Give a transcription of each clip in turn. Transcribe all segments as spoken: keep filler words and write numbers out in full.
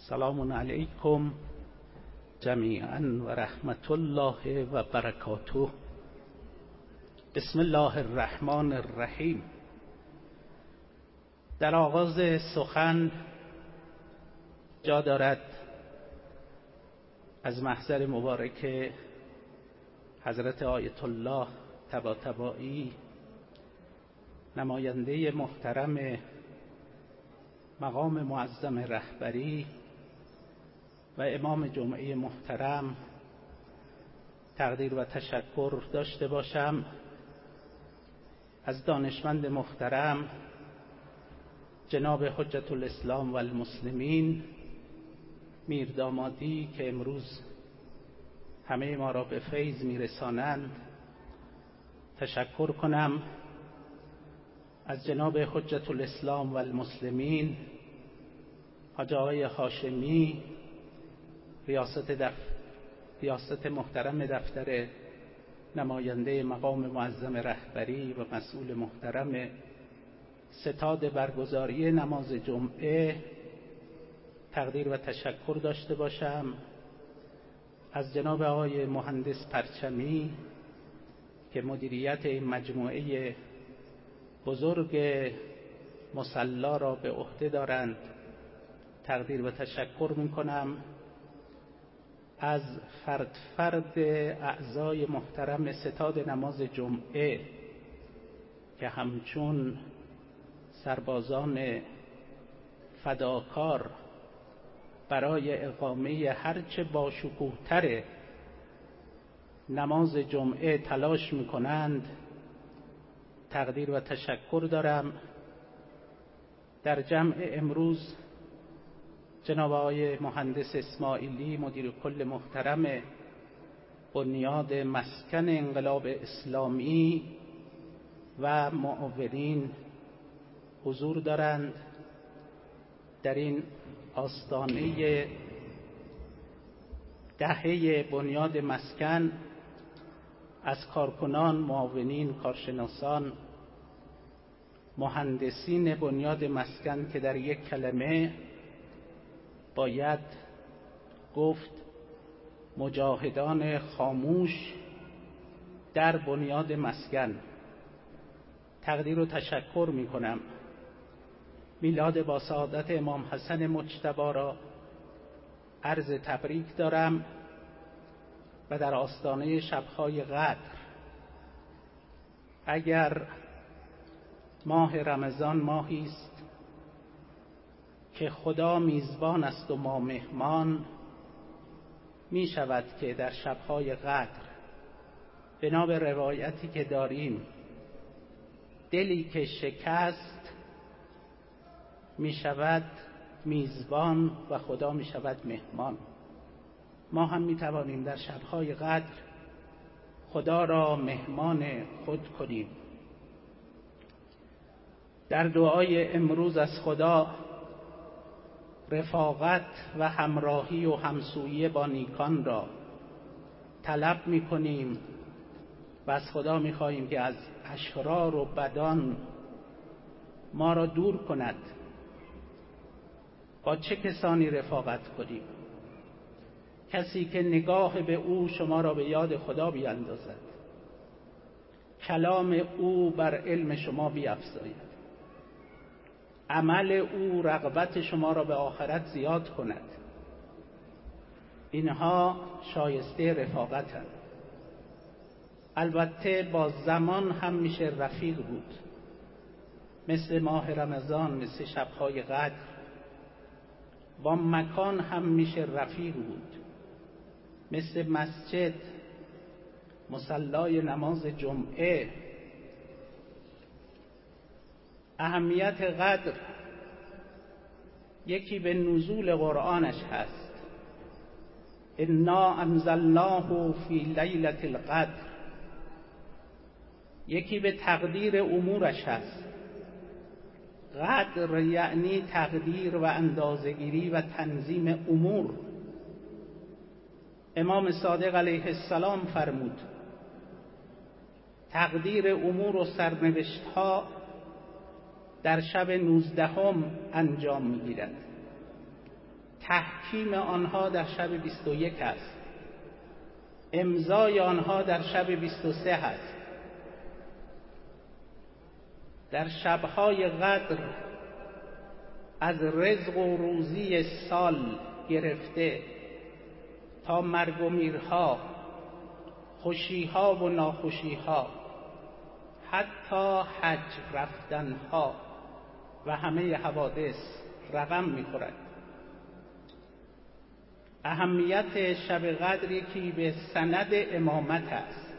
سلام علیکم جمیعا و رحمت الله و برکاته. بسم الله الرحمن الرحیم. در آغاز سخن جا دارد از محضر مبارک حضرت آیت الله طباطبایی، نماینده محترم مقام معظم رهبری و امام جمعه محترم، تقدیر و تشکر داشته باشم از دانشمند محترم جناب حجت الاسلام و المسلمین میردامادی که امروز همه ما را به فیض میرسانند. تشکر کنم از جناب حجت الاسلام و المسلمین حاج آقای هاشمی، ریاست, دف... ریاست محترم دفتر نماینده مقام معظم رهبری و مسئول محترم ستاد برگزاری نماز جمعه، تقدیر و تشکر داشته باشم از جناب آقای مهندس پرچمی که مدیریت این مجموعه بزرگ مصلا را به عهده دارند. تقدیر و تشکر میکنم از فرد فرد اعضای محترم ستاد نماز جمعه که همچون سربازان فداکار برای اقامه هرچه باشکوه‌تر نماز جمعه تلاش میکنند. تقدیر و تشکر دارم. در جمع امروز جناب آقای مهندس اسماعیلی، مدیر کل محترم بنیاد مسکن انقلاب اسلامی و معاونین حضور دارند. در این آستانه دهه بنیاد مسکن از کارکنان، معاونین، کارشناسان، مهندسین بنیاد مسکن که در یک کلمه باید گفت مجاهدان خاموش در بنیاد مسکن، تقدیر و تشکر می کنم. میلاد با سعادت امام حسن مجتبی را عرض تبریک دارم و در آستانه شب‌های قدر، اگر ماه رمضان ماهی است که خدا میزبان است و ما مهمان، می شود که در شب‌های قدر بنا به روایتی که داریم دلی که شکست می شود میزبان و خدا می شود مهمان. ما هم می توانیم در شب‌های قدر خدا را مهمان خود کنیم. در دعای امروز از خدا رفاقت و همراهی و همسویی با نیکان را طلب می کنیم و از خدا می خواهیم که از اشرار و بدان ما را دور کند. با چه کسانی رفاقت کنیم؟ کسی که نگاه به او شما را به یاد خدا بیاندازد، کلام او بر علم شما بیفزاید، عمل او رغبت شما را به آخرت زیاد کند. اینها شایسته رفاقتند. البته با زمان هم میشه رفیق بود، مثل ماه رمضان، مثل شب‌های قدر. با مکان هم میشه رفیق بود، مثل مسجد، مصلای نماز جمعه. اهمیت قدر یکی به نزول قرآنش هست، انا انزلناه فی لیلة القدر. یکی به تقدیر امورش هست. قدر یعنی تقدیر و اندازه‌گیری و تنظیم امور. امام صادق علیه السلام فرمود تقدیر امور و سرنوشت‌ها در شب نوزدهم انجام می‌گیرد. تحکیم آنها در شب بیست و یک است، امضای آنها در شب بیست و سه است. در شبهای قدر از رزق و روزی سال گرفته تا مرگ و میرها، خوشیها و ناخوشیها، حتی حج رفتنها و همه حوادث رقم می‌خورد. اهمیت شب قدر یکی به سند امامت است.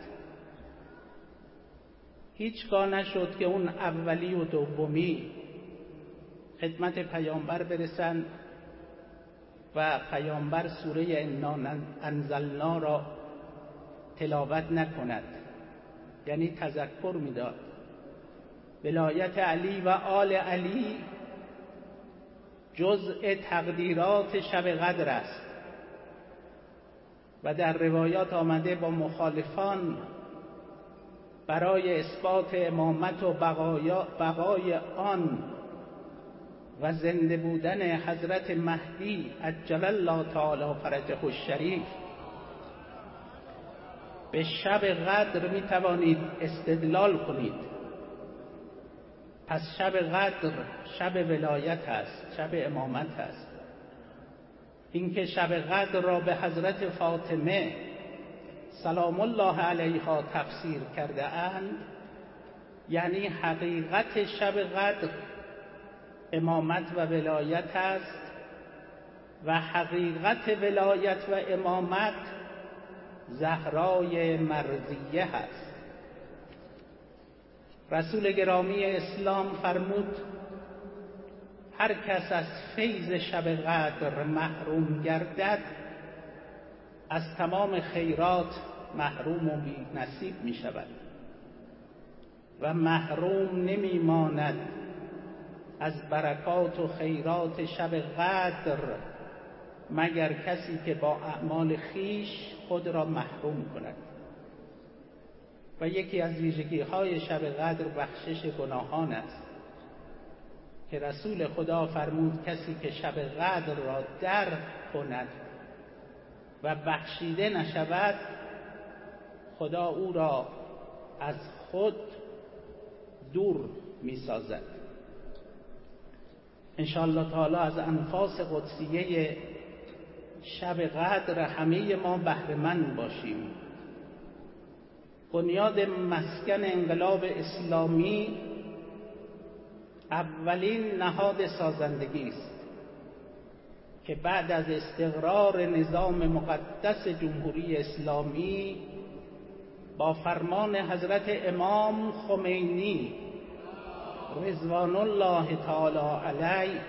هیچگاه نشد که اون اولی و دومی خدمت پیامبر برسند و پیامبر سوره انا انزلنا را تلاوت نکند، یعنی تذکر میداد. ولایت علی و آل علی جزء تقدیرات شب قدر است و در روایات آمده با مخالفان برای اثبات امامت و بقای آن و زنده بودن حضرت مهدی عجل الله تعالی فرجه الشریف به شب قدر می توانید استدلال کنید. پس شب قدر شب ولایت است، شب امامت است. اینکه شب قدر را به حضرت فاطمه سلام الله علیها تفسیر کرده اند، یعنی حقیقت شب قدر امامت و ولایت است و حقیقت ولایت و امامت زهرای مرضیه است. رسول گرامی اسلام فرمود هر کس از فیض شب قدر محروم گردد از تمام خیرات محروم و بی نصیب می شود و محروم نمی ماند از برکات و خیرات شب قدر مگر کسی که با اعمال خیش خود را محروم کند. و یکی از ویژگی های شب قدر بخشش گناهان است که رسول خدا فرمود کسی که شب قدر را درک کند و بخشیده نشود، خدا او را از خود دور می سازد. انشاءالله تعالی از انفاس قدسیه شب قدر همه ما بهره مند باشیم. بنیاد مسکن انقلاب اسلامی اولین نهاد سازندگی است که بعد از استقرار نظام مقدس جمهوری اسلامی با فرمان حضرت امام خمینی رضوان الله تعالی علیه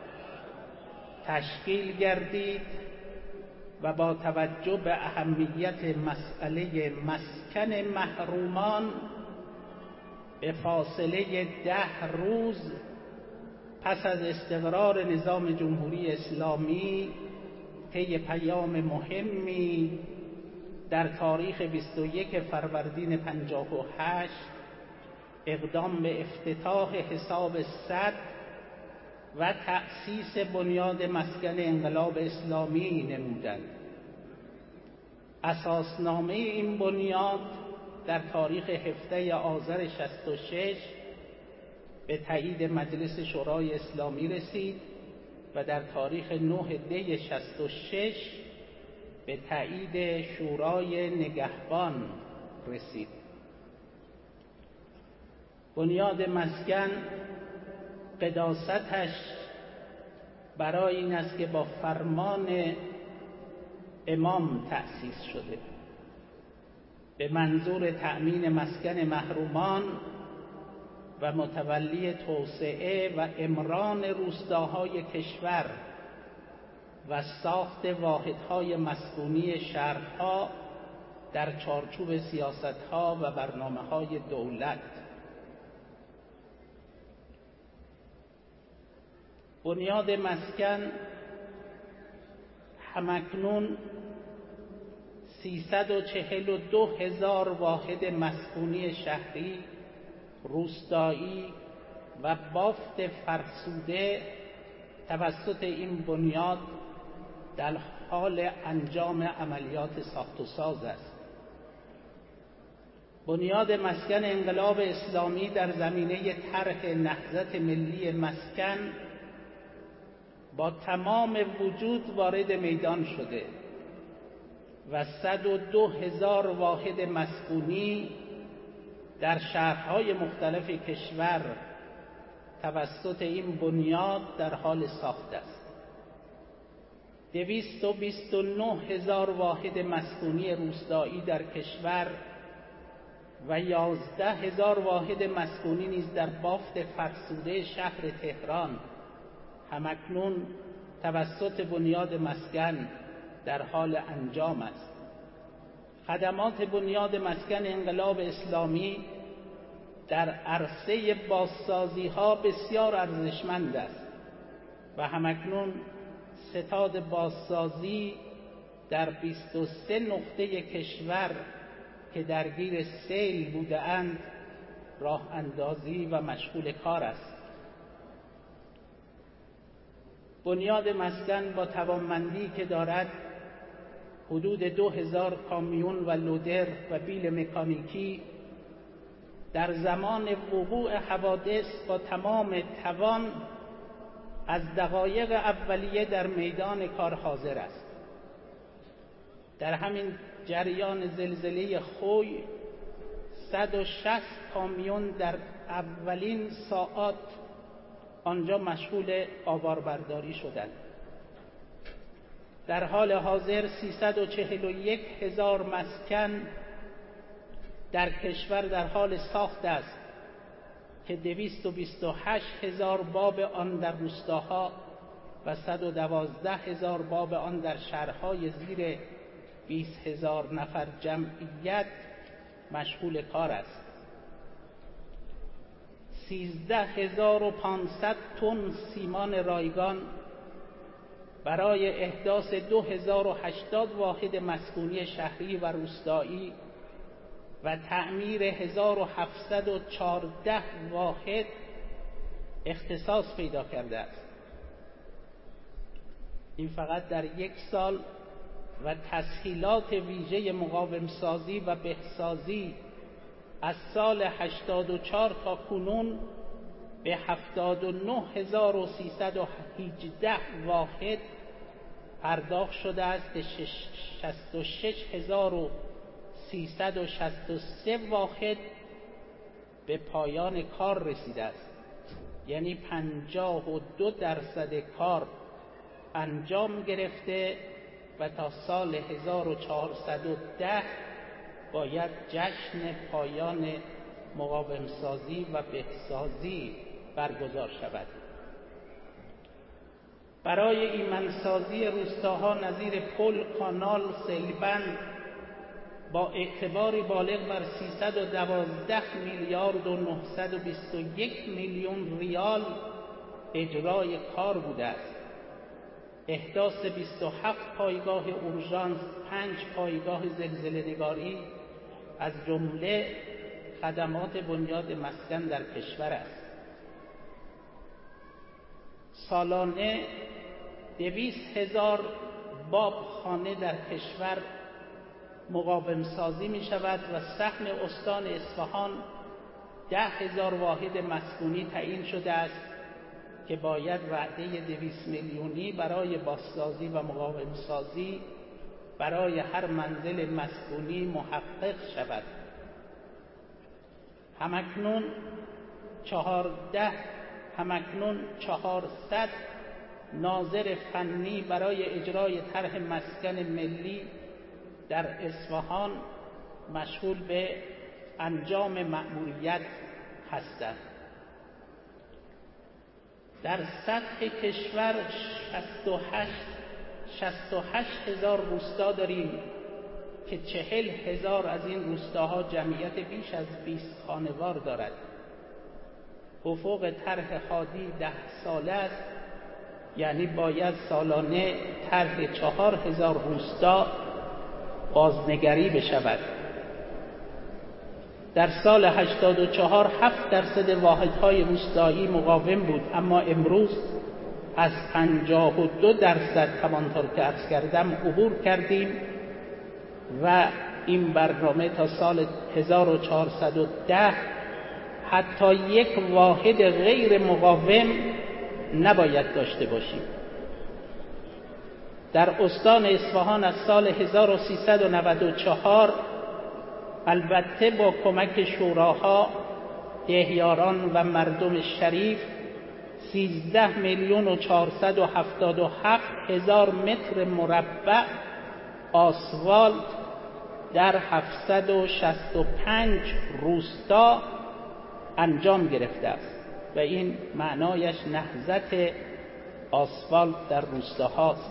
تشکیل گردید و با توجه به اهمیت مسئله مسکن محرومان به فاصله ده روز پس از استقرار نظام جمهوری اسلامی طی پیام مهمی در تاریخ بیست و یک فروردین پنجاه و هشت اقدام به افتتاح حساب صد و تأسیس بنیاد مسکن انقلاب اسلامی نمودند. اساسنامه این بنیاد در تاریخ هفده آذر شصت و شش به تایید مجلس شورای اسلامی رسید و در تاریخ نه دی شصت و شش به تایید شورای نگهبان رسید. بنیاد مسکن قداستش برای این است که با فرمان امام تأسیس شده به منظور تأمین مسکن محرومان و متولی توسعه و عمران روستاهای کشور و ساخت واحدهای مسکونی شهرها در چارچوب سیاستها و برنامه‌های دولت. بنیاد مسکن همکنون سیصد و چهل و دو هزار واحد مسکونی شهری، روستایی و بافت فرسوده توسط این بنیاد در حال انجام عملیات ساخت و ساز است. بنیاد مسکن انقلاب اسلامی در زمینه طرح نهضت ملی مسکن با تمام وجود وارد میدان شده و صد و دو هزار واحد مسکونی در شهرهای مختلف کشور توسط این بنیاد در حال ساخت است. دویست و بیست و نه هزار واحد مسکونی روستایی در کشور و یازده هزار واحد مسکونی نیز در بافت فرسوده شهر تهران همکنون توسط بنیاد مسکن در حال انجام است. خدمات بنیاد مسکن انقلاب اسلامی در عرصه بازسازی ها بسیار ارزشمند است و همکنون ستاد بازسازی در بیست و سه نقطه کشور که درگیر سیل بوده اند راه اندازی و مشغول کار است. بنیاد مسکن با توانمندی که دارد حدود دو هزار کامیون و لودر و بیل مکانیکی در زمان وقوع حوادث با تمام توان از دقایق اولیه در میدان کار حاضر است. در همین جریان زلزله خوی صد و شصت کامیون در اولین ساعات آنجا مشغول آواربرداری شدند. در حال حاضر سیصد و چهل و یک هزار مسکن در کشور در حال ساخت است که دویست و بیست و هشت هزار باب آن در روستاها و صد و دوازده هزار باب آن در شهرهای زیر بیست هزار نفر جمعیت مشغول کار است. سیزده هزار و پانصد تن سیمان رایگان برای احداث دو هزار و هشتاد واحد مسکونی شهری و روستایی و تعمیر هزار و هفتصد و چهارده واحد اختصاص پیدا کرده است. این فقط در یک سال و تسهیلات ویژه مقاوم سازی و بهسازی از سال هشتاد و چهار تا کنون به هفتاد و نه هزار و سیصد و هجده واحد پرداخت شده است که شصت و شش هزار و سیصد و شصت و سه واحد به پایان کار رسیده است. یعنی پنجاه و دو درصد کار انجام گرفته و تا سال هزار و چهارصد و ده باید جشن پایان مقاوم سازی و بهسازی برگزار شود. برای ایمنسازی روستاها نظیر پل، کانال، سیلبند با اعتباری بالغ بر سیصد و دوازده میلیارد و نهصد و بیست و یک میلیون ریال اجرای کار بوده است. احداث بیست و هفت پایگاه اورژانس، پنج پایگاه زلزله‌نگاری از جمله خدمات بنیاد مسکن در کشور است. سالانه دویست هزار باب خانه در کشور مقاوم سازی می شود و سهم استان اصفهان ده هزار واحد مسکونی تعیین شده است که باید وعده دویست میلیونی برای بازسازی و مقاوم سازی برای هر منزل مسکونی محقق شود. همکنون چهارده همکنون چهارصد ناظر فنی برای اجرای طرح مسکن ملی در اصفهان مشغول به انجام مأموریت هستند. در سطح کشور شصت و هشت هزار روستا داریم که چهل هزار از این روستاها جمعیت بیش از بیست خانوار دارد. افق طرح هادی ده ساله است، یعنی باید سالانه طرح چهار هزار روستا بازنگری بشود. در سال هشتاد و چهار هفت درصد واحدهای روستایی مقاوم بود، اما امروز از پنجاه و دو درصد همانطور که عرض کردم عبور کردیم و این برنامه تا سال هزار و چهارصد و ده حتی یک واحد غیر مقاوم نباید داشته باشیم. در استان اصفهان از سال هزار و سیصد و نود و چهار البته با کمک شوراها، دهیاران و مردم شریف سیزده میلیون و چهارصد و هفتاد و هفت هزار متر مربع آسفالت در هفتصد و شصت و پنج روستا انجام گرفته است و این معنایش نهضت آسفالت در روستاهاست.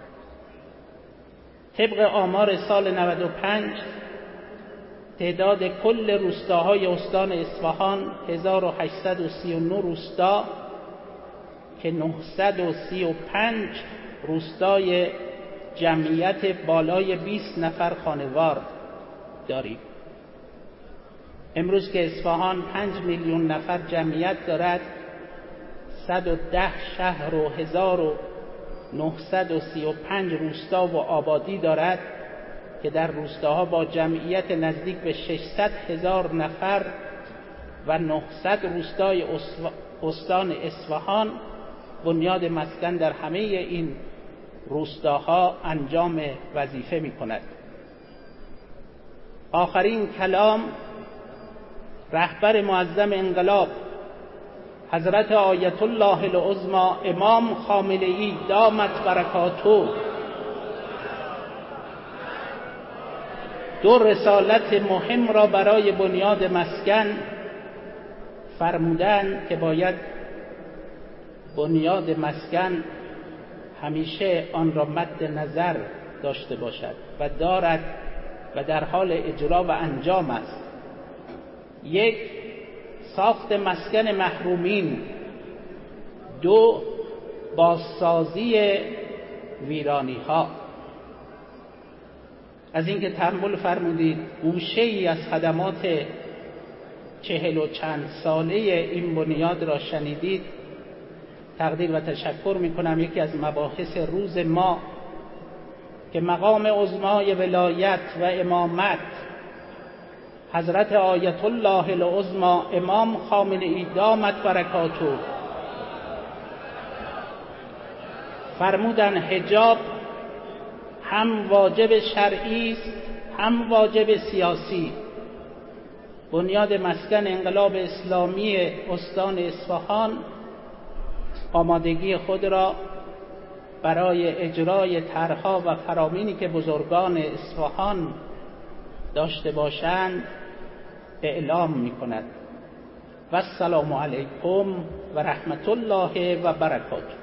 طبق آمار سال نود و پنج تعداد کل روستاهای استان اصفهان هزار و هشتصد و سی و نه روستا که نهصد و سی و پنج روستای جمعیت بالای بیست نفر خانوار داریم. امروز که اصفهان پنج میلیون نفر جمعیت دارد، صد و ده شهر و هزار و نهصد و سی و پنج روستا و آبادی دارد که در روستاها با جمعیت نزدیک به ششصد هزار نفر و نهصد روستای استان اصفهان بنیاد مسکن در همه این روستاها انجام وظیفه می کند. آخرین کلام رهبر معظم انقلاب حضرت آیت الله العظمی امام خامنه‌ای دامت برکاته دو رسالت مهم را برای بنیاد مسکن فرمودند که باید بنیاد مسکن همیشه آن را مد نظر داشته باشد و دارد و در حال اجرا و انجام است. یک، ساخت مسکن محرومین. دو، بازسازی ویرانی ها. از اینکه تحمل فرمودید گوشه ای از خدمات چهل و چند ساله این بنیاد را شنیدید، تقدیر و تشکر می کنم. یکی از مباحث روز ما که مقام عظمای ولایت و امامت حضرت آیت الله العظمی امام خامنه‌ای دامت برکاته فرمودن حجاب هم واجب شرعی است هم واجب سیاسی. بنیاد مسکن انقلاب اسلامی استان اصفهان آمادگی خود را برای اجرای طرح‌ها و فرامینی که بزرگان اصفهان داشته باشند اعلام می‌کند. و السلام علیکم و رحمت الله و برکاته.